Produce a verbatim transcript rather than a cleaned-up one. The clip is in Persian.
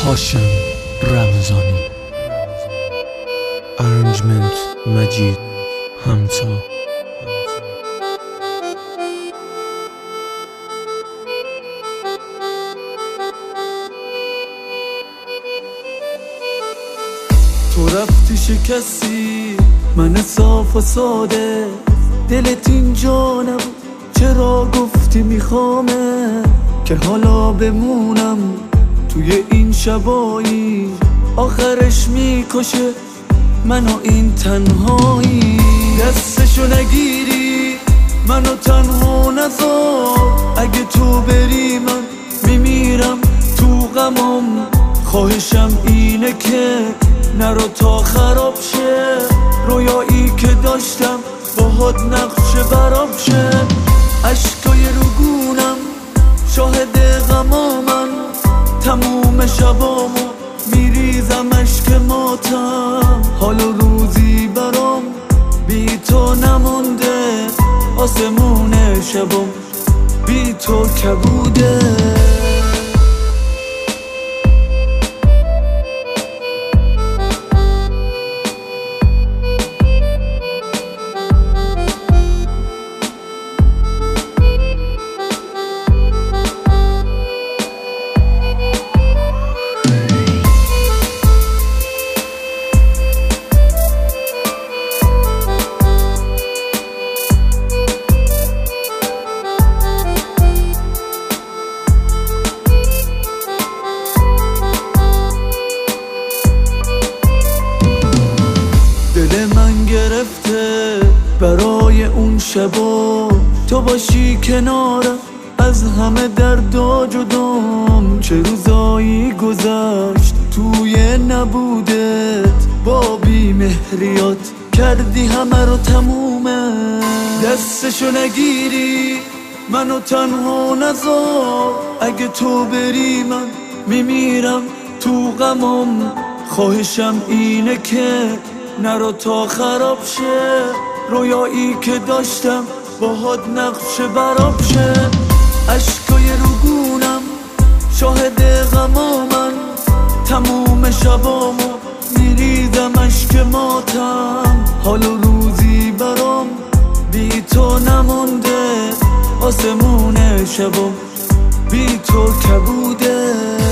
هاشم رمضانی، ارنجمنت مجید همتا. تو رفتی شکستی من صاف و ساده، دلت اینجا نبود چرا گفتی میخوامه که حالا بمونم توی این شبایی، آخرش میکشه منو این تنهایی. دستشو نگیری منو تنها نذار، اگه تو بری من میمیرم تو غمم. خواهشم اینه که نرو تا خراب شه، رویایی که داشتم باهات نقشه براب شه. عشقای روگونم شاهد غمامن، تموم شبامو میریزم عشق ماتم. حال و روزی برام بی تو نمونده، آسمون شبام بی تو کبوده. دل من گرفته برای اون شبا، تو باشی کنارم از همه دردا جدام. چه روزایی گذشت توی نبودت، با بی مهریات کردی همه رو تمومه. دستشو نگیری منو تنها نذار، اگه تو بری من میمیرم تو غمم. خواهشم اینه که نرو تا خراب شه، رویایی که داشتم باهات نقشه براب شه. عشقای روگونم شاهد غمامن، تموم شبامو میریزم عشق ماتم. حال و روزی برام بی تو نمونده، آسمون شبام بی تو کبوده.